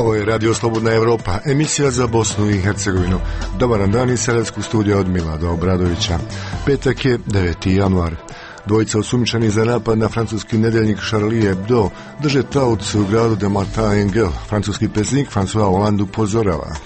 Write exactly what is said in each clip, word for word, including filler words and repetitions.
Ovo je Radio Slobodna Evropa, emisija za Bosnu i Hercegovinu. Dobar dan iz Sarajetskog studija od Milada Obradovića. Petak je deveti januar. Dvojica osumnjičenih za napad na francuski nedeljnik Charlie Hebdo drže taoc u gradu de Martin-Engel. Francuski predsjednik François Hollande upozorava.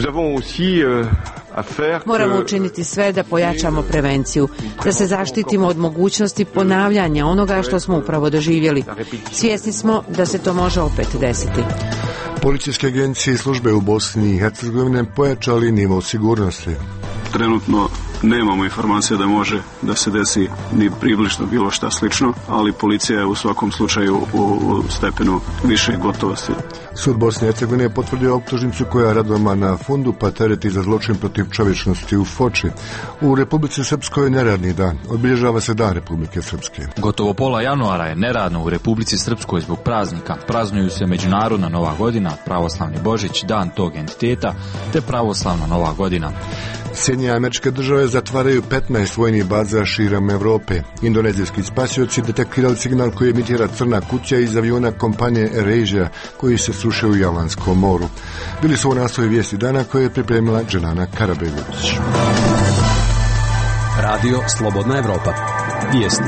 Moramo učiniti sve da pojačamo prevenciju, da se zaštitimo od mogućnosti ponavljanja onoga što smo upravo doživjeli. Svjesni smo da se to može opet desiti. Policijske agencije i službe u Bosni i Hercegovini pojačali nivo sigurnosti. Trenutno nemamo informacije da može da se desi ni približno bilo šta slično, ali policija je u svakom slučaju u, u stepenu više gotovosti. Sud Bosne i Hercegovine je potvrdio optužnicu koja Radovana na Fundu pa tereti za zločin protiv čovječnosti u Foči. U Republici Srpskoj je neradni dan. Obilježava se Dan Republike Srpske. Gotovo pola januara je neradno u Republici Srpskoj zbog praznika. Praznuju se Međunarodna Nova godina, Pravoslavni Božić, Dan tog entiteta, te Pravoslavna Nova godina. Sjedinjene Američke Države zatvaraju petnaest vojnih baza širom Europe. Indonezijski spasioci detektirali signal koji emitira crna kuća iz aviona kompanije AirAsia koji se srušio u Javanskom moru. Bili su u naslovi vijesti dana koje je pripremila Dženana Karabegović. Radio Slobodna Evropa. Vijesti.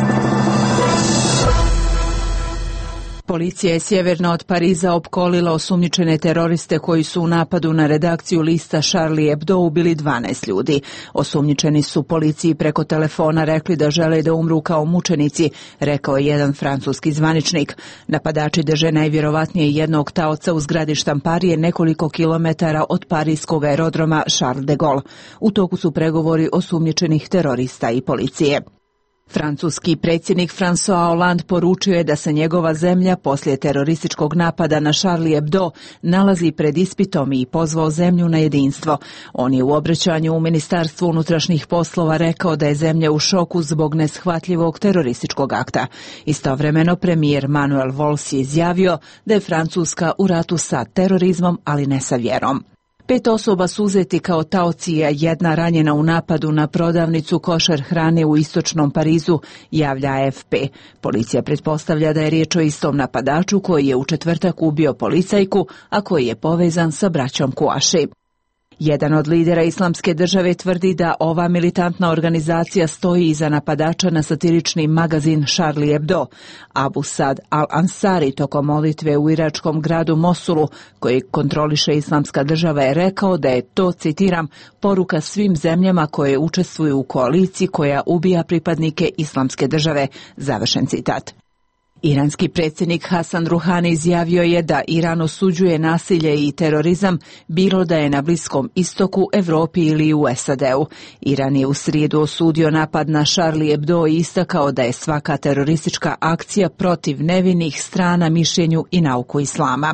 Policija je sjeverno od Pariza opkolila osumnjičene teroriste koji su u napadu na redakciju lista Charlie Hebdo ubili dvanaest ljudi. Osumnjičeni su policiji preko telefona rekli da žele da umru kao mučenici, rekao je jedan francuski zvaničnik. Napadači drže najvjerovatnije jednog taoca u zgradi štamparije nekoliko kilometara od parijskog aerodroma Charles de Gaulle. U toku su pregovori osumnjičenih terorista i policije. Francuski predsjednik François Hollande poručio je da se njegova zemlja poslije terorističkog napada na Charlie Hebdo nalazi pred ispitom i pozvao zemlju na jedinstvo. On je u obraćanju u Ministarstvu unutrašnjih poslova rekao da je zemlja u šoku zbog neshvatljivog terorističkog akta. Istovremeno premijer Manuel Valls je izjavio da je Francuska u ratu sa terorizmom, ali ne sa vjerom. Pet osoba su uzeti kao taoci, a jedna ranjena u napadu na prodavnicu košar hrane u istočnom Parizu, javlja A F P. Policija pretpostavlja da je riječ o istom napadaču koji je u četvrtak ubio policajku, a koji je povezan sa braćom Kouachi. Jedan od lidera Islamske države tvrdi da ova militantna organizacija stoji iza napadača na satirični magazin Charlie Hebdo. Abu Sad al-Ansari tokom molitve u iračkom gradu Mosulu, koji kontroliše Islamska država, je rekao da je to, citiram, poruka svim zemljama koje učestvuju u koaliciji koja ubija pripadnike Islamske države, završen citat. Iranski predsjednik Hasan Ruhani izjavio je da Iran osuđuje nasilje i terorizam, bilo da je na Bliskom istoku, Europi ili u S A D-u. Iran je u srijedu osudio napad na Charlie Hebdo i istakao da je svaka teroristička akcija protiv nevinih strana mišljenju i nauku islama.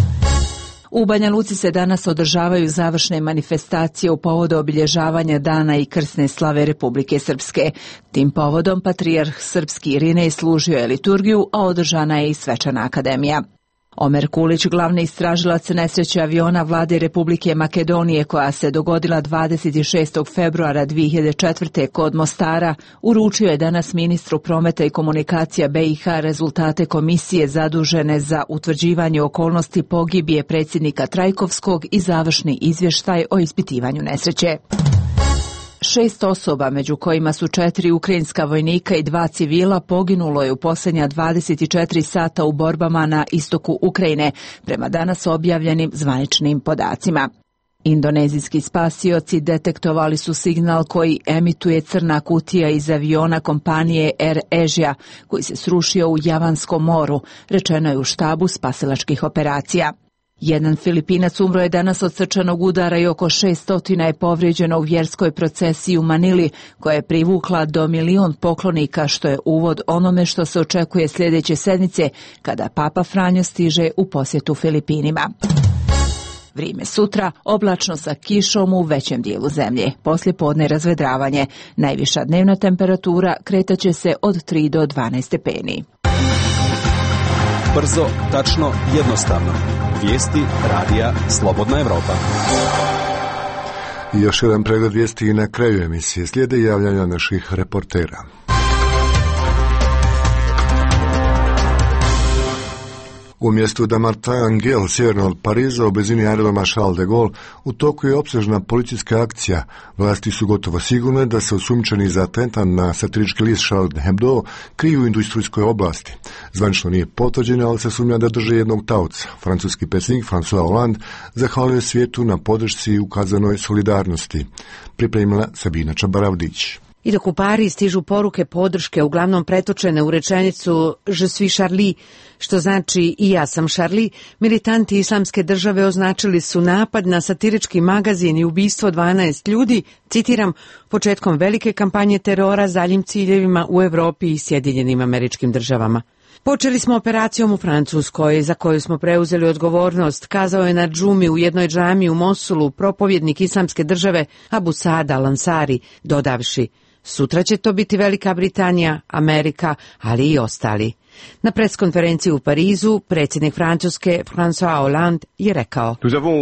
U Banja Luci se danas održavaju završne manifestacije u povodu obilježavanja dana i krsne slave Republike Srpske. Tim povodom patrijarh srpski Irinej služio je liturgiju, a održana je i svečana akademija. Omer Kulić, glavni istražilac nesreće aviona vlade Republike Makedonije koja se dogodila dvadeset šestog februara dvije hiljade četvrte. kod Mostara, uručio je danas ministru prometa i komunikacija B i H rezultate komisije zadužene za utvrđivanje okolnosti pogibije predsjednika Trajkovskog i završni izvještaj o ispitivanju nesreće. Šest osoba, među kojima su četiri ukrajinska vojnika i dva civila, poginulo je u posljednja dvadeset četiri sata u borbama na istoku Ukrajine, prema danas objavljenim zvaničnim podacima. Indonezijski spasioci detektovali su signal koji emituje crna kutija iz aviona kompanije AirAsia, koji se srušio u Javanskom moru, rečeno je u štabu spasilačkih operacija. Jedan Filipinac umro je danas od srčanog udara i oko šeststotina je povrijeđeno u vjerskoj procesiji u Manili, koja je privukla do milion poklonika, što je uvod onome što se očekuje sljedeće sedmice, kada Papa Franjo stiže u posjetu Filipinima. Vrijeme sutra, oblačno sa kišom u većem dijelu zemlje. Poslije podne razvedravanje. Najviša dnevna temperatura kretaće se od tri do dvanaest stepeni. Brzo, tačno, jednostavno. Vijesti radija Slobodna Evropa. I još jedan pregled vijesti i na kraju emisije. Slijede javljanja naših reportera. U mjestu Dammartin-Angel, sjeverno od Pariza, u blizini aerodroma Charles de Gaulle, u toku je opsežna policijska akcija. Vlasti su gotovo sigurne da se osumnjičeni za atentat na satirički list Charlie Hebdo kriju u industrijskoj oblasti. Zvanično nije potvrđeno, ali se sumnja da drže jednog taoca. Francuski predsjednik François Hollande zahvalio svijetu na podršci i ukazanoj solidarnosti. Pripremila Sabina Čabaravdić. I dok u Pariz stižu poruke podrške, uglavnom pretočene u rečenicu Je suis Charlie, što znači i ja sam Charlie, militanti Islamske države označili su napad na satirički magazin i ubistvo dvanaest ljudi, citiram, početkom velike kampanje terora s daljim ciljevima u Europi i Sjedinjenim Američkim Državama. Počeli smo operacijom u Francuskoj, za koju smo preuzeli odgovornost, kazao je na džumi u jednoj džami u Mosulu propovjednik Islamske države Abu Saad al-Ansari, dodavši: sutra će to biti Velika Britanija, Amerika, ali i ostali. Na preskonferenciji u Parizu predsjednik Francuske François Hollande je rekao: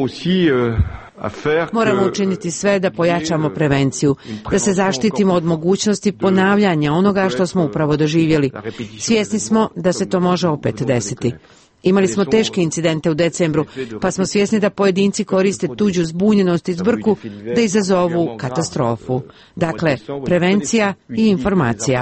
moramo učiniti sve da pojačamo prevenciju, da se zaštitimo od mogućnosti ponavljanja onoga što smo upravo doživjeli. Svjesni smo da se to može opet desiti. Imali smo teške incidente u decembru, pa smo svjesni da pojedinci koriste tuđu zbunjenost i zbrku da izazovu katastrofu. Dakle, prevencija i informacija.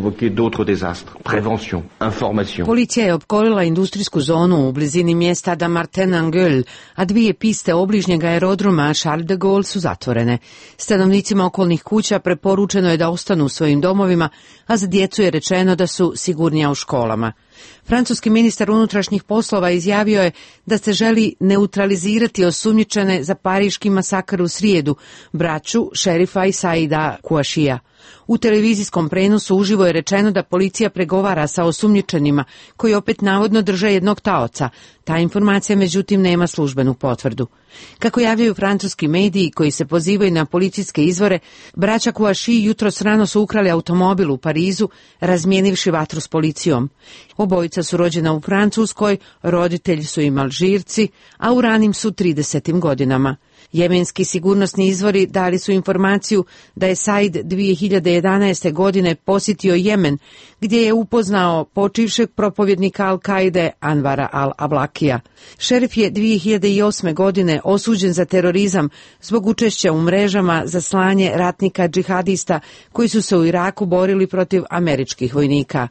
Policija je opkolila industrijsku zonu u blizini mjesta Dammartin-Angel, a dvije piste obližnjeg aerodroma Charles de Gaulle su zatvorene. Stanovnicima okolnih kuća preporučeno je da ostanu u svojim domovima, a za djecu je rečeno da su sigurnija u školama. Francuski ministar unutrašnjih poslova izjavio je da se želi neutralizirati osumnjičene za pariški masakr u srijedu, braću šerifa i Saida Kouashia. U televizijskom prenosu uživo je rečeno da policija pregovara sa osumnjičenima, koji opet navodno drže jednog taoca. Ta informacija međutim nema službenu potvrdu. Kako javljaju francuski mediji koji se pozivaju na policijske izvore, braća Kouachi jutros rano su ukrali automobil u Parizu, razmijenivši vatru s policijom. Obojica su rođena u Francuskoj, roditelji su im Alžirci, a u ranim su tridesetim godinama. Jemenski sigurnosni izvori dali su informaciju da je Said dvije hiljade jedanaeste. godine posjetio Jemen, gdje je upoznao počivšeg propovjednika Al-Kaide Anvara al-Ablakija. Šerif je dvije hiljade osme. godine osuđen za terorizam zbog učešća u mrežama za slanje ratnika džihadista koji su se u Iraku borili protiv američkih vojnika.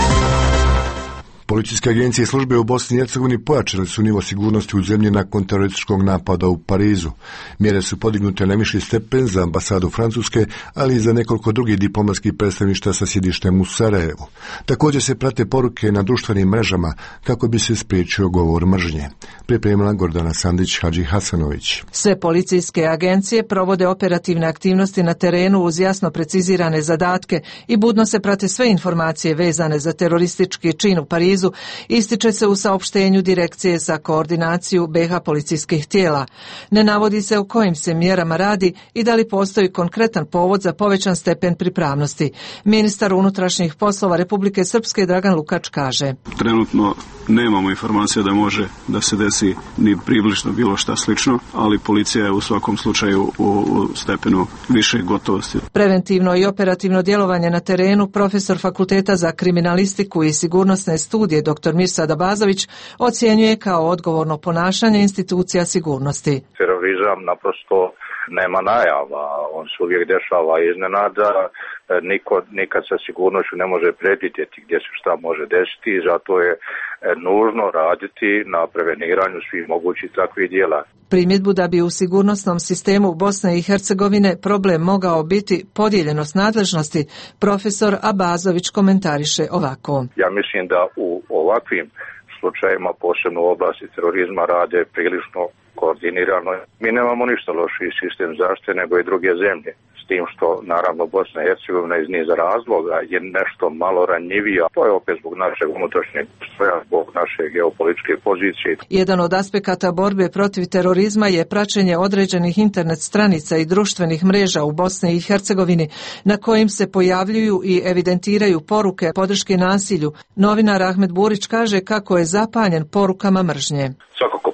Policijske agencije i službe u Bosni i Hercegovini pojačale su nivo sigurnosti u zemlji nakon terorističkog napada u Parizu. Mjere su podignute na viši stepen za ambasadu Francuske, ali i za nekoliko drugih diplomatskih predstavništva sa sjedištem u Sarajevu. Također se prate poruke na društvenim mrežama kako bi se spriječio govor mržnje. Pripremila Gordana Sandić Hadži Hasanović. Sve policijske agencije provode operativne aktivnosti na terenu uz jasno precizirane zadatke i budno se prate sve informacije vezane za teroristički čin u Parizu, ističe se u saopštenju Direkcije za koordinaciju B iH policijskih tijela. Ne navodi se o kojim se mjerama radi i da li postoji konkretan povod za povećan stepen pripravnosti. Ministar unutrašnjih poslova Republike Srpske Dragan Lukač kaže: trenutno nemamo informacija da može da se desi ni približno bilo šta slično, ali policija je u svakom slučaju u stepenu više gotovosti. Preventivno i operativno djelovanje na terenu profesor Fakulteta za kriminalistiku i sigurnosne studije dr. Mirsad Abazović ocjenjuje kao odgovorno ponašanje institucija sigurnosti. Terorizam naprosto nema najava, on se uvijek dešava iznenada, niko nikad sa sigurnošću ne može predvidjeti gdje se šta može desiti i zato je nužno raditi na preveniranju svih mogućih takvih djela. Primjedbu da bi u sigurnosnom sistemu Bosne i Hercegovine problem mogao biti podijeljenost nadležnosti, profesor Abazović komentariše ovako: ja mislim da u ovakvim slučajima, posebno u oblasti terorizma, rade prilično koordinirano. Mi nemamo ništa lošiji sistem zaštite nego i druge zemlje. S tim što, naravno, Bosna i Hercegovina iz niza razloga je nešto malo ranjivija. To je opet zbog našeg unutrašnjeg stroja, zbog naše geopolitičke pozicije. Jedan od aspekata borbe protiv terorizma je praćenje određenih internet stranica i društvenih mreža u Bosni i Hercegovini, na kojim se pojavljuju i evidentiraju poruke podrške nasilju. Novinar Ahmed Burić kaže kako je zapanjen porukama mržnje. Svakako pokuša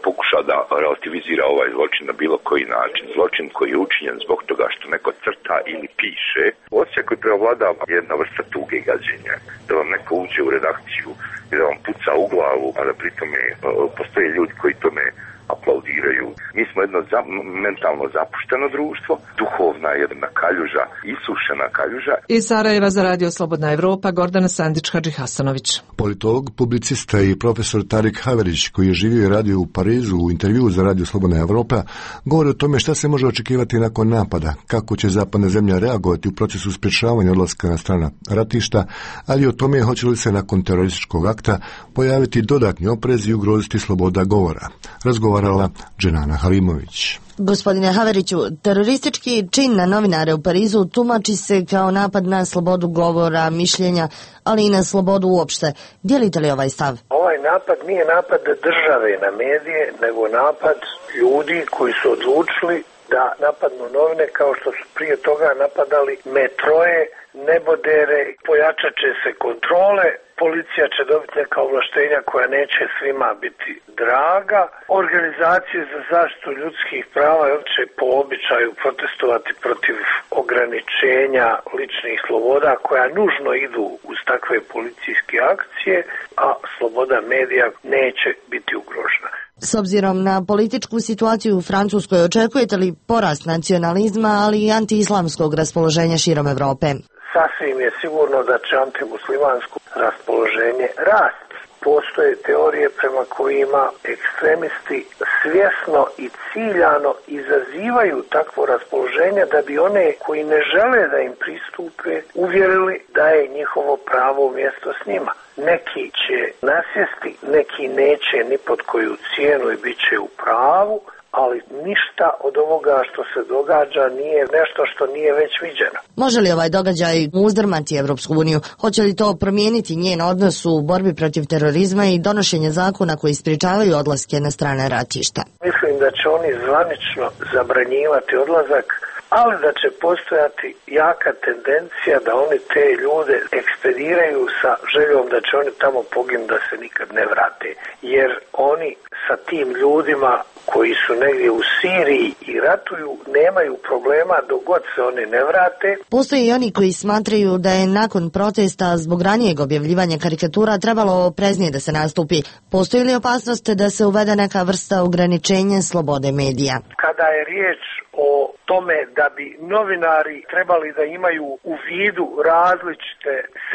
da relativizira ovaj zločin na bilo koji način. Zločin koji je učinjen zbog toga što neko crta ili piše. Osjećaj koji preovladava jedna vrsta tuge i gađenja. Da vam neko uđe u redakciju i da vam puca u glavu, a da pritome postoje ljudi koji tome aplaudiraju. Mi smo jedno za, mentalno zapušteno društvo, duhovna jedna kaljuža, isušena kaljuža. Iz Sarajeva za Radio Slobodna Evropa, Gordana Sandić-Hadži-Hasanović. Politolog, publicista i profesor Tarik Haverić, koji je živio i radio u Parizu u intervjuu za Radio Slobodna Evropa, govori o tome šta se može očekivati nakon napada, kako će zapadna zemlja reagovati u procesu sprječavanja odlaska na strana ratišta, ali o tome hoće li se nakon terorističkog akta pojaviti dodatni oprez i ugroziti sloboda govora. Razgovarala Dženana Halimović. Gospodine Haveriću, teroristički čin na novinare u Parizu tumači se kao napad na slobodu govora, mišljenja, ali i na slobodu uopšte. Dijelite li ovaj stav? Ovaj napad nije napad države na medije, nego napad ljudi koji su odlučili da napadnu novine kao što su prije toga napadali metroje, nebodere, pojačat će se kontrole, policija će dobiti neka ovlaštenja koja neće svima biti draga, organizacije za zaštitu ljudskih prava će po običaju protestovati protiv ograničenja ličnih sloboda koja nužno idu uz takve policijske akcije, a sloboda medija neće biti ugrožena. S obzirom na političku situaciju u Francuskoj, očekujete li porast nacionalizma, ali i antiislamskog raspoloženja širom Evrope? Sasvim je sigurno da će antimuslimansko raspoloženje rast. Postoje teorije prema kojima ekstremisti svjesno i ciljano izazivaju takvo raspoloženje da bi one koji ne žele da im pristupe uvjerili da je njihovo pravo mjesto s njima. Neki će nasjesti, neki neće ni pod koju cijenu i bit će u pravu, ali ništa od ovoga što se događa nije nešto što nije već viđeno. Može li ovaj događaj uzdrmati Evropsku uniju? Hoće li to promijeniti njen odnos u borbi protiv terorizma i donošenje zakona koji sprječavaju odlaske na strane ratišta? Mislim da će oni zvanično zabranjivati odlazak, ali da će postojati jaka tendencija da oni te ljude ekspediraju sa željom da će oni tamo poginuti da se nikad ne vrate. Jer oni sa tim ljudima koji su negdje u Siriji i ratuju nemaju problema dok god se oni ne vrate. Postoje i oni koji smatraju da je nakon protesta zbog ranijeg objavljivanja karikatura trebalo opreznije da se nastupi. Postoji li opasnost da se uvede neka vrsta ograničenja slobode medija? Kada je riječ o tome da bi novinari trebali da imaju u vidu različite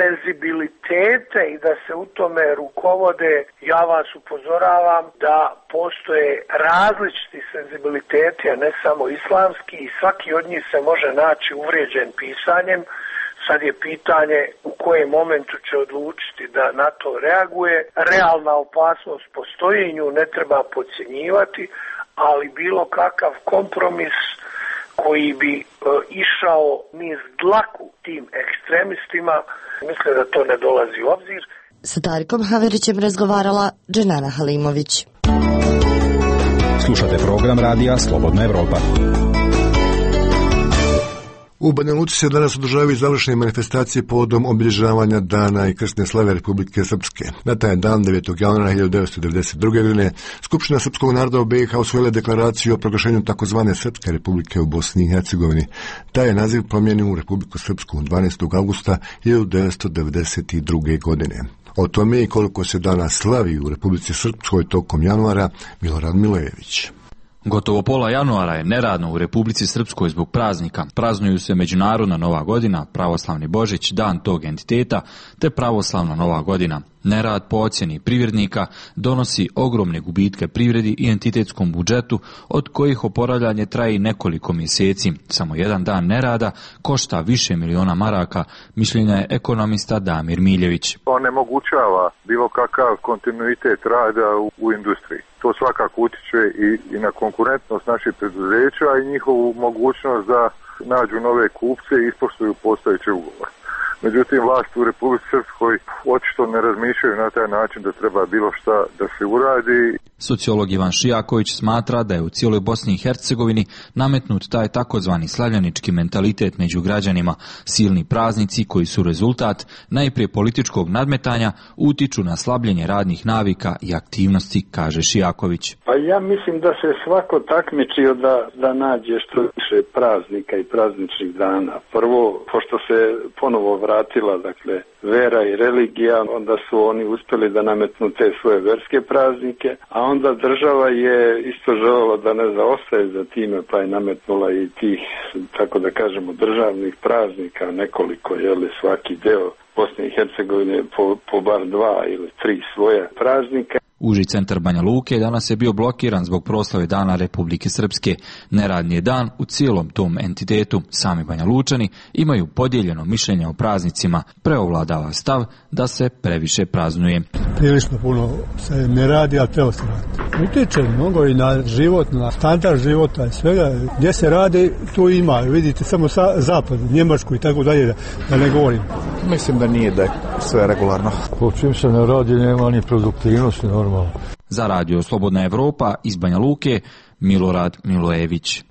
senzibilitete i da se u tome rukovode, ja vas upozoravam da postoje različiti senzibiliteti, a ne samo islamski, i svaki od njih se može naći uvrijeđen pisanjem. Sad je pitanje u kojem momentu će odlučiti da na to reaguje. Realna opasnost postoji i nju ne treba podcjenjivati, ali bilo kakav kompromis koji bi e, išao niz dlaku tim ekstremistima, mislim da to ne dolazi u obzir. Sa Tarikom Haverićem razgovarala Dženana Halimović. Slušate program radija Slobodna Evropa. U Banja Luci se danas održavaju završne manifestacije povodom obilježavanja dana i krsne slave Republike Srpske. Na taj dan, devetog januara hiljadu devetsto devedeset druge. godine, Skupština srpskog naroda u B i H usvojila deklaraciju o proglašenju takozvane Srpske republike u Bosni i Hercegovini. Taj je naziv promijenjen u Republiku Srpsku dvanaestog avgusta hiljadu devetsto devedeset druge. godine. O tome i koliko se danas slavi u Republici Srpskoj tokom januara, Milorad Milojević. Gotovo pola januara je neradno u Republici Srpskoj zbog praznika. Praznuju se Međunarodna Nova godina, Pravoslavni Božić, Dan tog entiteta, te Pravoslavna Nova godina. Nerad po ocjeni privrednika donosi ogromne gubitke privredi i entitetskom budžetu, od kojih oporavljanje traje nekoliko mjeseci. Samo jedan dan nerada košta više miliona maraka, mišljenja je ekonomista Damir Miljević. Onemogućava bilo kakav kontinuitet rada u, u industriji. To svakako utiče i, i na konkurentnost naših preduzeća i njihovu mogućnost da nađu nove kupce i ispoštuju postojeće ugovore. Međutim, vlast u Republici Srpskoj očito ne razmišljaju na taj način da treba bilo šta da se uradi. Sociolog Ivan Šijaković smatra da je u cijeloj Bosni i Hercegovini nametnut taj takozvani slavljanički mentalitet među građanima. Silni praznici koji su rezultat najprije političkog nadmetanja utiču na slabljenje radnih navika i aktivnosti, kaže Šijaković. Pa ja mislim da se svako takmičio da, da nađe što više praznika i prazničnih dana. Prvo, pošto se ponovo vratila, dakle, vera i religija, onda su oni uspjeli da nametnu te svoje verske praznike, a onda država je isto želela da ne zaostaje za time, pa je nametnula i tih, tako da kažemo, državnih praznika, nekoliko, jeli, svaki deo Bosne i Hercegovine po, po bar dva ili tri svoje praznika. Uži centar Banja Luke danas je bio blokiran zbog proslave Dana Republike Srpske. Neradni je dan u cijelom tom entitetu. Sami Banja Lučani imaju podijeljeno mišljenje o praznicima. Preovladava stav da se previše praznuje. Prilično puno se ne radi, ali treba se radi. Utiče mnogo i na život, na standard života i svega. Gdje se radi, tu ima. Vidite samo sa, zapad, Njemačku i tako dalje, da, da ne govorim. Mislim da nije da je sve regularno. Po čim se ne radi, nema ni produktivnosti, normalno. Za radio Slobodna Evropa iz Banja Luke, Milorad Milojević.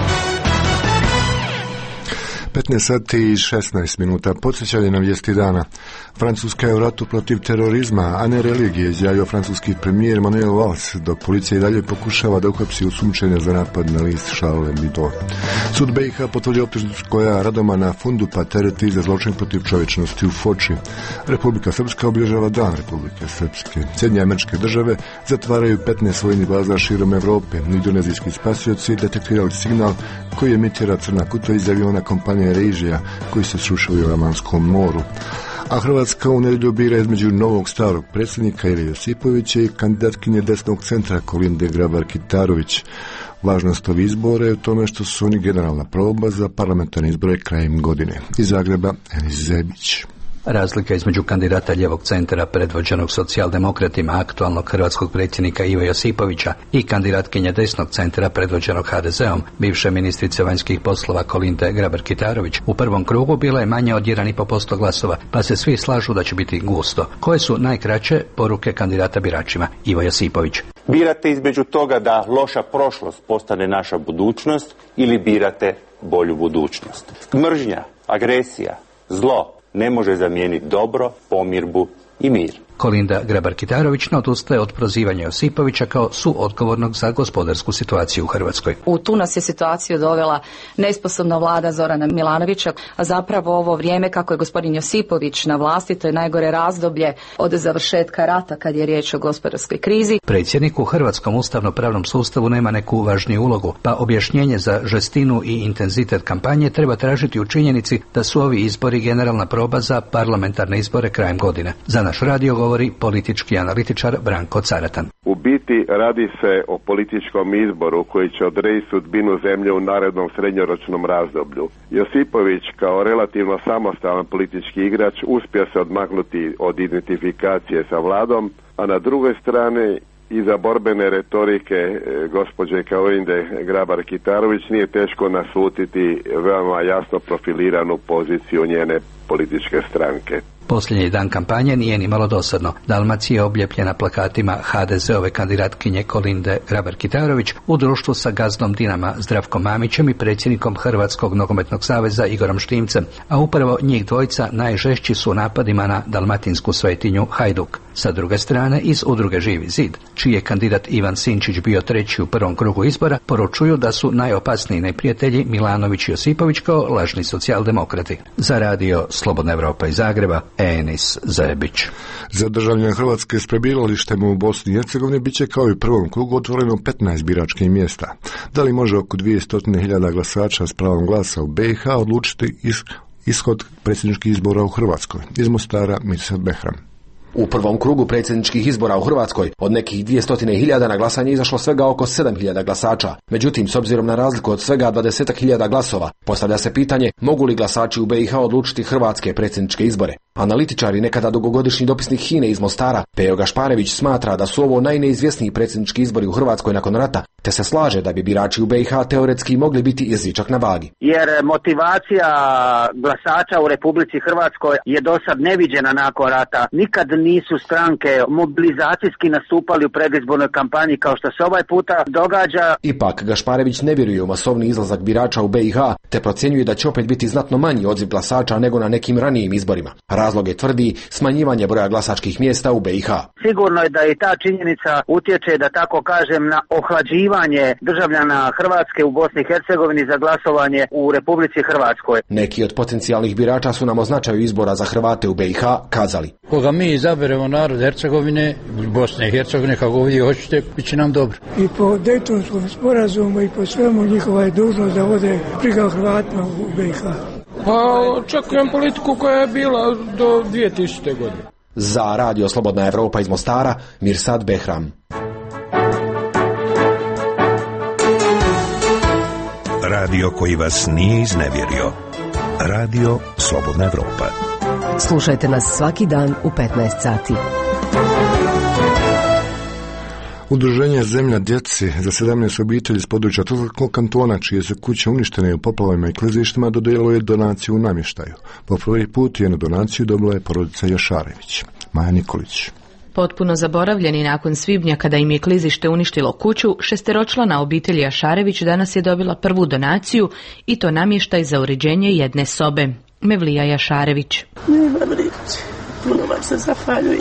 petnaest sati i šesnaest minuta. Podsjećanje na vijesti dana. Francuska je u ratu protiv terorizma, a ne religije, izjavio francuski premijer Manuel Valls, dok policija i dalje pokušava da uhapsi osumnjičenog za napad na list Charlie Hebdo. Sud B i H potvrdio optužnicu koja Radomana Fundupa tereti za zločin protiv čovječnosti u Foči. Republika Srpska obilježava Dan Republike Srpske. Sjedinjene Američke Države zatvaraju petnaest vojnih baza širom Evrope. Indonezijski spasioci detektirali signal koji emitira crna kutija iz aviona kompanije Režija koji se srušili u Ramanskom moru. A Hrvatska u nedjelju bira između novog starog predsjednika Ilije Josipovića i kandidatkinje desnog centra Kolinde Grabar-Kitarović. Važnost ovih izbora je u tome što su oni generalna proba za parlamentarne izbore krajem godine. Iz Zagreba, Enis Zebić. Razlika između kandidata lijevog centra predvođenog socijaldemokratima aktualnog hrvatskog predsjednika Ive Josipovića i kandidatkinje desnog centra predvođenog ha de zeom, bivše ministrice vanjskih poslova Kolinde Grabar-Kitarović, u prvom krugu bila je manje od jedan i pol posto glasova, pa se svi slažu da će biti gusto. Koje su najkraće poruke kandidata biračima? Ivo Josipović. Birate između toga da loša prošlost postane naša budućnost ili birate bolju budućnost. Mržnja, agresija, zlo ne može zamijeniti dobro, pomirbu i mir. Kolinda Grabar-Kitarović ne odustaje od prozivanja Josipovića kao suodgovornog za gospodarsku situaciju u Hrvatskoj. U tu nas je situaciju dovela nesposobna vlada Zorana Milanovića, a zapravo ovo vrijeme kako je gospodin Josipović na vlasti, to je najgore razdoblje od završetka rata kad je riječ o gospodarskoj krizi. Predsjednik u hrvatskom ustavno-pravnom sustavu nema neku važniju ulogu, pa objašnjenje za žestinu i intenzitet kampanje treba tražiti u činjenici da su ovi izbori generalna proba za parlamentarne izbore krajem godine. Za naš radio govori politički analitičar Branko Caratan. U biti radi se o političkom izboru koji će odrediti sudbinu zemlje u narednom srednjoročnom razdoblju. Josipović kao relativno samostalan politički igrač uspio se odmaknuti od identifikacije sa vladom, a na drugoj strani iza borbene retorike gospođe Kolinde Grabar-Kitarović nije teško naslutiti veoma jasno profiliranu poziciju njene političke stranke. Posljednji dan kampanje nije ni malo dosadno. Dalmacija je obljepljena plakatima ha de zeove kandidatkinje Kolinde Grabar-Kitarović u društvu sa gazdom Dinama Zdravkom Mamićem i predsjednikom Hrvatskog nogometnog saveza Igorom Štimcem, a upravo njih dvojica najžešći su napadima na dalmatinsku svetinju Hajduk. Sa druge strane, iz udruge Živi zid, čiji je kandidat Ivan Sinčić bio treći u prvom krugu izbora, poručuju da su najopasniji neprijatelji Milanović i Josipović kao lažni socijaldemokrati. Za radio Slobodna Evropa iz Zagreba, Enis Zebić. Za državljane Hrvatske s prebivalištem u Bosni i Hercegovini bit će kao i u prvom krugu otvoreno petnaest biračkih mjesta. Da li može oko dvjesto hiljada glasača s pravom glasa u be i ha odlučiti ishod predsjedničkih izbora u Hrvatskoj? Iz Mostara, Mirsad Behram. U prvom krugu predsjedničkih izbora u Hrvatskoj od nekih dvjesto hiljada na glasanje izašlo svega oko sedam hiljada glasača. Međutim, s obzirom na razliku od svega dvadeset hiljada glasova, postavlja se pitanje mogu li glasači u B i H odlučiti hrvatske predsjedničke izbore. Analitičar i nekada dugogodišnji dopisnik H I N E iz Mostara, Pejo Gašparević, smatra da su ovo najneizvjesniji predsjednički izbori u Hrvatskoj nakon rata, te se slaže da bi birači u B i H teoretski mogli biti jezičak na vagi. Jer motivacija glasača u Republici Hrvatskoj je dosad neviđena nakon rata. Nikad nisu stranke mobilizacijski nastupali u predizbornoj kampanji kao što se ovaj puta događa. Ipak, Gašparević ne vjeruje u masovni izlazak birača u B i H, te procjenjuje da će opet biti znatno manji odziv glasača nego na nekim ranijim izborima. Razlog je, tvrdi, smanjivanje broja glasačkih mjesta u B i H. Sigurno je da i ta činjenica utječe, da tako kažem, na ohlađivanje državljana Hrvatske u Bosni i Hercegovini za glasovanje u Republici Hrvatskoj. Neki od potencijalnih birača su nam o značaju izbora za Hrvate u B i H kazali. Koga mi izaberemo narod Hercegovine, Bosne i Hercegovine, kako vi hoćete, bit će nam dobro. I po Dejtonskom sporazumu i po svemu njihova je dužnost da vode briga o Hrvatima u B i H. Pa očekujem politiku koja je bila do dvije tisućite. godine. Za Radio Slobodna Evropa iz Mostara, Mirsad Behram. Radio koji vas nije iznevjerio. Radio Slobodna Evropa. Slušajte nas svaki dan u petnaest sati. Udruženje Zemlja djeci za sedamnaest obitelji iz područja Tuzlanskog kantona, čije su kuće uništene u poplavama i klizištima, dodijelilo je donaciju u namještaju. Po prvi put jednu donaciju dobila je porodica Jašarević. Maja Nikolić. Potpuno zaboravljeni nakon svibnja kada im je klizište uništilo kuću, šesteročlana obitelj Jašarević danas je dobila prvu donaciju i to namještaj za uređenje jedne sobe. Mevlija Jašarević. Nema riječi. Puno vam se zahvaljujem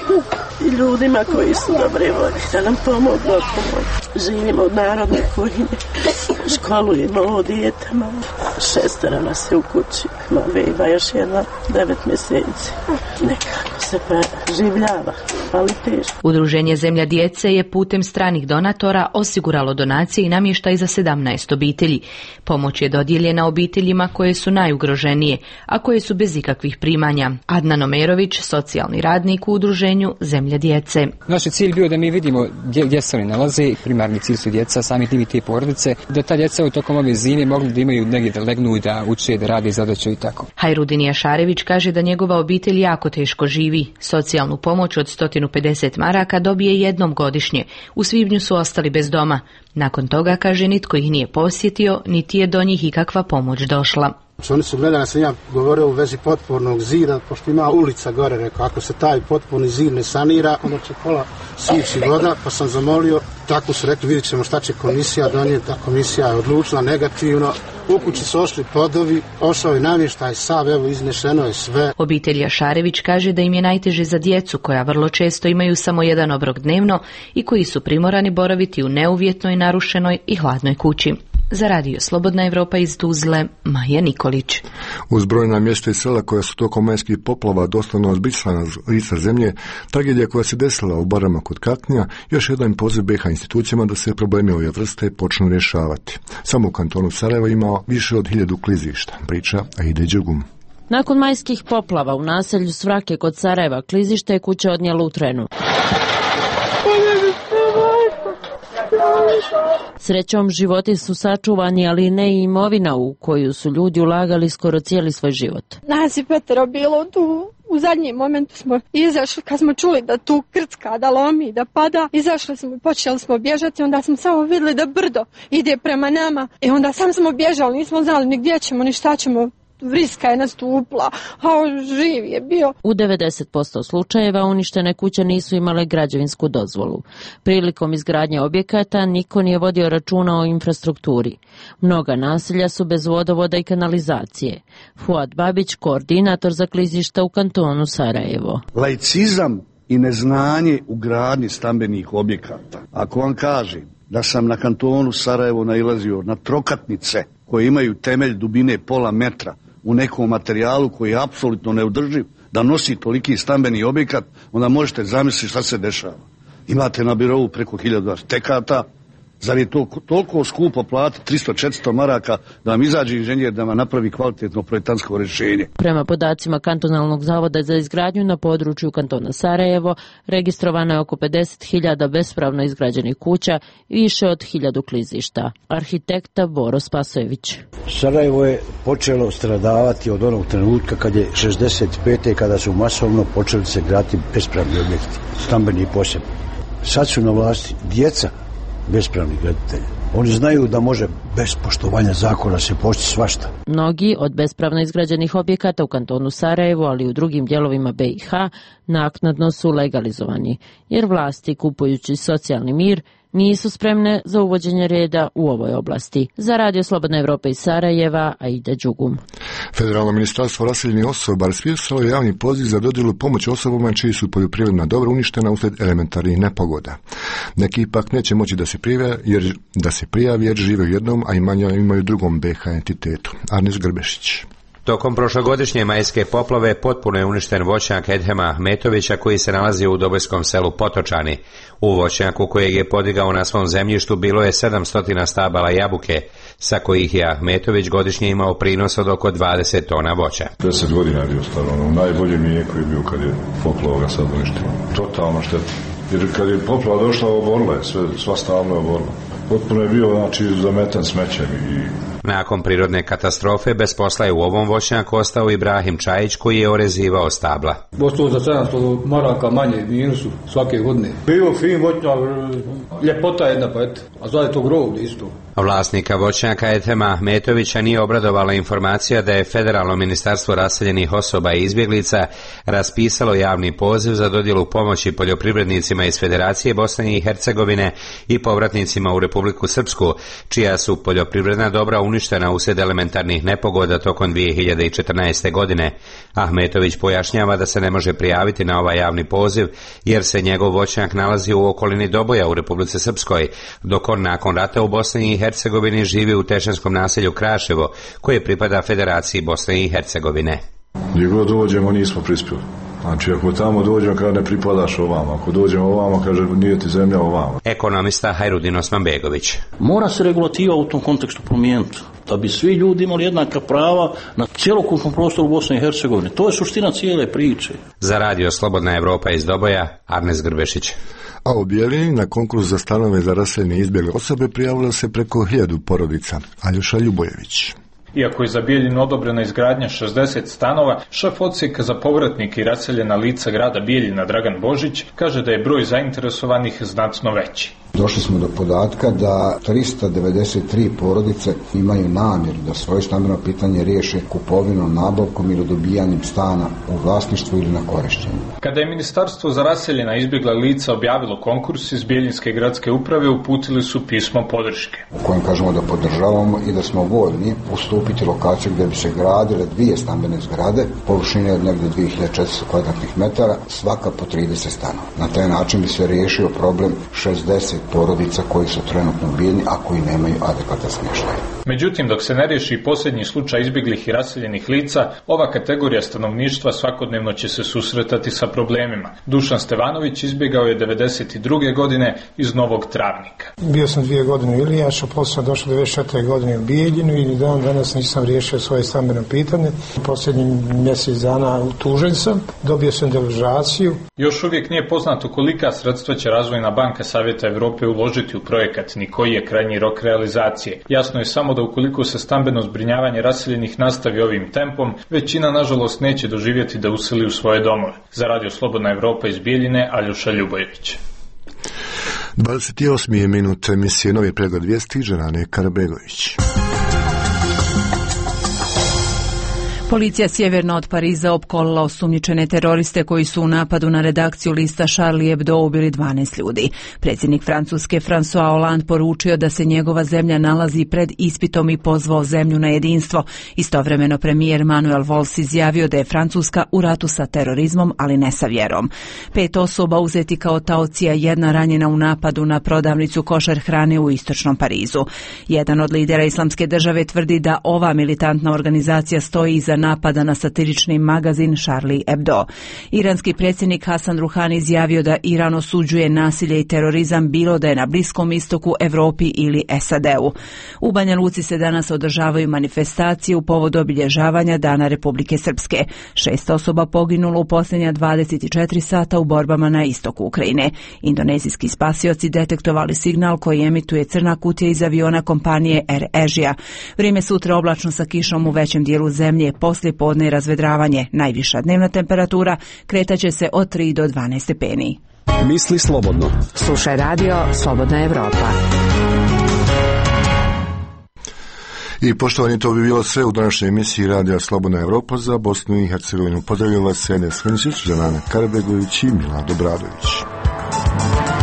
i ljudima koji su dobre volje da nam pomognu. Živimo od narodne kuhinje, školujemo ovo dijete, šestera nas je u kući, ima beba još jedna devet mjeseci. Nekako se preživljava, ali teško. Udruženje Zemlja djece je putem stranih donatora osiguralo donacije i namještaj za sedamnaest obitelji. Pomoć je dodijeljena obiteljima koje su najugroženije, a koje su bez ikakvih primanja. Adnan Omerović, socijalni radnik u udruženju Zemlja djece. Naš je cilj bio da mi vidimo gdje, gdje se oni nalaze, primarni cilj su djeca, sami tim i te porodice, da ta djeca u tokom ove zime mogli da imaju negdje da legnu, da uče, da rade zadaću i tako. Hajrudin Jašarević kaže da njegova obitelj jako teško živi. Socijalnu pomoć od sto pedeset maraka dobije jednom godišnje. U svibnju su ostali bez doma. Nakon toga, kaže, nitko ih nije posjetio, niti je do njih ikakva pomoć došla. Oni su gledali, ja sam ja govorio u vezi potpornog zida, pošto ima ulica gore, rekao, ako se taj potporni zid ne sanira, onda će pola sići voda, pa sam zamolio, tako su rekli, vidjet ćemo šta će komisija donijeti, ta komisija je odlučila negativno. U kući su ošli podovi, ošao je namještaj sav, evo iznešeno je sve. Obitelj Jašarević kaže da im je najteže za djecu koja vrlo često imaju samo jedan obrok dnevno i koji su primorani boraviti u neuvjetnoj, narušenoj i hladnoj kući. Za Radio Slobodna Evropa iz Tuzle, Maja Nikolić. Uz brojna mjesta i sela koja su tokom majskih poplava doslovno odbrisana s lica zemlje, tragedija koja se desila u Barama kod Kaknija, još jedan poziv B i H institucijama da se problemi ove vrste počnu rješavati. Samo u kantonu Sarajevo ima više od hiljadu klizišta, priča Aide Đugum. Nakon majskih poplava u naselju Svrake kod Sarajeva klizište je kuća odnijelo u trenu. Srećom, životi su sačuvani, ali ne i imovina u koju su ljudi ulagali skoro cijeli svoj život. Nas je petero bilo tu. U zadnjem momentu smo izašli, kad smo čuli da tu krcka, da lomi, da pada, izašli smo i počeli smo bježati, onda smo samo vidjeli da brdo ide prema nama i onda sam smo bježali, nismo znali ni gdje ćemo, ni šta ćemo. Vriska je nastupla, a živ je bio. U devedeset posto slučajeva uništene kuće nisu imale građevinsku dozvolu. Prilikom izgradnje objekata niko nije vodio računa o infrastrukturi. Mnoga naselja su bez vodovoda i kanalizacije. Fuad Babić, koordinator za klizišta u kantonu Sarajevo. Laicizam i neznanje u gradnji stambenih objekata. Ako vam kaže da sam na kantonu Sarajevo nailazio na trokatnice koje imaju temelj dubine pola metra, u nekom materijalu koji je apsolutno neodrživ, da nosi toliki stambeni objekat, onda možete zamisliti šta se dešava. Imate na birovu preko hiljadu arhitekata, Zar je to toliko skupo platiti tristo do četiristo maraka da vam izađe inženjer da vam napravi kvalitetno projektantsko rješenje? Prema podacima Kantonalnog zavoda za izgradnju na području kantona Sarajevo registrovano je oko pedeset hiljada bespravno izgrađenih kuća i više od hiljadu klizišta. Arhitekta Boro Spasojević. Sarajevo je počelo stradavati od onog trenutka kad je šezdeset pete kada su masovno počeli se graditi bespravni objekti, stambeni i posebni. Sad su na vlasti djeca bespravnih graditelja. Oni znaju da može bez poštovanja zakona se postići svašta. Mnogi od bespravno izgrađenih objekata u kantonu Sarajevo, ali i u drugim dijelovima B i H, naknadno su legalizovani, jer vlasti, kupujući socijalni mir, nisu spremne za uvođenje reda u ovoj oblasti. Za Radio Slobodna Evropa iz Sarajeva, Aida Đugum. Federalno ministarstvo raseljenih osoba raspisalo je javni poziv za dodjelu pomoći osobama čiji su poljoprivredna dobra uništena uslijed elementarnih nepogoda. Neki ipak neće moći da se prijave jer, da se prijavi jer žive u jednom, a i manje imaju drugom B H entitetu. Arnis Grbešić. Tokom prošlogodišnje majske poplave potpuno je uništen voćnjak Edhema Ahmetovića koji se nalazi u Dobojskom selu Potočani. U voćnjaku kojeg je podigao na svom zemljištu bilo je sedamsto stabala jabuke, sa kojih je Ahmetović godišnje imao prinos od oko dvadeset tona voća. Deset godina je bio stavljeno, najbolje mlijeko je bio kad je poplava ga sad uništila. Totalno šteta. Jer kad je poplava došla, oborila je, sve, sva stavno je oborila. Potpuno je bio, znači, zametan smećem i... Nakon prirodne katastrofe bez posla je u ovom voćnjaku ostao Ibrahim Čajić koji je orezivao stabla. Ostalo za sedamsto maraka manje minusu svake godine. Bio fin voćnjak, ljepota jedna pa eto, a zove to groblje isto. Vlasnika voćnjaka Edhema Ahmetovića nije obradovala informacija da je Federalno ministarstvo raseljenih osoba i izbjeglica raspisalo javni poziv za dodjelu pomoći poljoprivrednicima iz Federacije Bosne i Hercegovine i povratnicima u Republiku Srpsku, čija su poljoprivredna dobra uništena uslijed elementarnih nepogoda tokom dvije hiljade četrnaeste. godine. Ahmetović pojašnjava da se ne može prijaviti na ovaj javni poziv jer se njegov voćnjak nalazi u okolini Doboja u Republici Srpskoj, dok on nakon rata u Bosni i Hercegovini živi u tešenskom naselju Kraševo, koje pripada Federaciji Bosne i Hercegovine. Gdje god dođemo nismo prispjeli. Znači, ako tamo dođemo, kada ne pripadaš ovamo. Ako dođemo ovamo, kaže, nije ti zemlja ovamo. Ekonomista Hajrudin Osmanbegović. Mora se regulativa u tom kontekstu promijeniti, da bi svi ljudi imali jednaka prava na cjelokupnom prostoru Bosne i Hercegovine. To je suština cijele priče. Za Radio Slobodna Evropa iz Doboja, Arnes Grbešić. A u Bijeljini na konkurs za stanove za raseljene izbjegle osobe prijavilo se preko hiljadu porodica. Aljoša Ljubojević. Iako je za Bijeljinu odobrena izgradnja šezdeset stanova, šef odsjeka za povratnike i raseljena lica grada Bijeljina Dragan Božić kaže da je broj zainteresovanih znatno veći. Došli smo do podatka da trista devedeset tri porodice imaju namjeru da svoje stambeno pitanje riješe kupovinom, nabavkom ili dobijanjem stana u vlasništvu ili na korištenje. Kada je Ministarstvo za raseljena izbjegla lica objavilo konkurs, iz Bijeljinske gradske uprave uputili su pismo podrške. U kojem kažemo da podržavamo i da smo voljni ustupiti lokaciju gdje bi se gradile dvije stambene zgrade, površine od negdje dvije hiljade četiristo kvadratnih metara, svaka po trideset stanova. Na taj način bi se riješio problem šezdeset porodica koji su trenutno ubijeni, a koji nemaju adekvatan smještaj. Međutim, dok se ne riješi posljednji slučaj izbjeglih i raseljenih lica, ova kategorija stanovništva svakodnevno će se susretati sa problemima. Dušan Stevanović izbjegao je devedeset druge. godine iz Novog Travnika. Bio sam dvije godine u Ilijašu, poslije sam došao devedeset četvrte. godine u Bijeljinu i dan danas nisam riješio svoje stambeno pitanje. Posljednji mjesec dana tužen sam, dobio sam deložaciju. Još uvijek nije poznato kolika sredstva će Razvojna banka Savjeta Europe uložiti u projekat, ni koji je krajnji rok realizacije. Jasno je samo da ukoliko se stambeno zbrinjavanje raseljenih nastavi ovim tempom, većina nažalost neće doživjeti da useli u svoje domove. Za Radio Slobodna Evropa iz Bijeljine, Aljoša Ljubojević. dvadeset osme minut emisije Novi pregled vijesti, Žerane Karabegović. Policija sjeverno od Pariza opkolila osumnjičene teroriste koji su u napadu na redakciju lista Charlie Hebdo ubili dvanaest ljudi. Predsjednik Francuske François Hollande poručio da se njegova zemlja nalazi pred ispitom i pozvao zemlju na jedinstvo. Istovremeno premijer Manuel Valls izjavio da je Francuska u ratu sa terorizmom, ali ne sa vjerom. Pet osoba uzeti kao taoci, a jedna ranjena u napadu na prodavnicu košar hrane u istočnom Parizu. Jedan od lidera Islamske države tvrdi da ova militantna organizacija stoji iza napada na satirični magazin Charlie Hebdo. Iranski predsjednik Hasan Ruhani izjavio da Iran osuđuje nasilje i terorizam bilo da je na Bliskom istoku, Europi ili S A D-u. U Banja Luci se danas održavaju manifestacije u povodu obilježavanja Dana Republike Srpske. Šest osoba poginulo u posljednja dvadeset četiri sata u borbama na istoku Ukrajine. Indonezijski spasioci detektovali signal koji emituje crna kutija iz aviona kompanije Air Asia. Vrijeme sutra oblačno sa kišom u većem dijelu zemlje, poslije podne razvedravanje. Najviša dnevna temperatura kretaće se od tri do dvanaest stepeni. Misli slobodno. Slušaj radio Slobodna Evropa. I poštovani, to bi bilo sve u današnjoj emisiji Radija Slobodna Evropa za Bosnu i Hercegovinu. Pozdravljam vas Enes Hrnčić, Žanana Karbegović i Milan Dobradović.